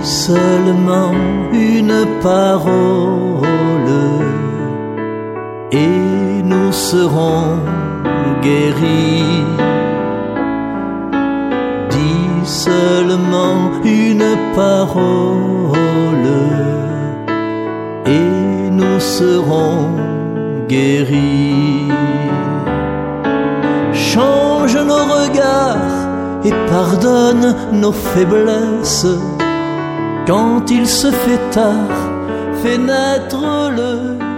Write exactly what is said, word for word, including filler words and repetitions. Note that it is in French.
seulement une parole et nous serons guéris. Dis seulement une parole et nous serons guéris. Change nos regards et pardonne nos faiblesses. Quand il se fait tard, fais naître le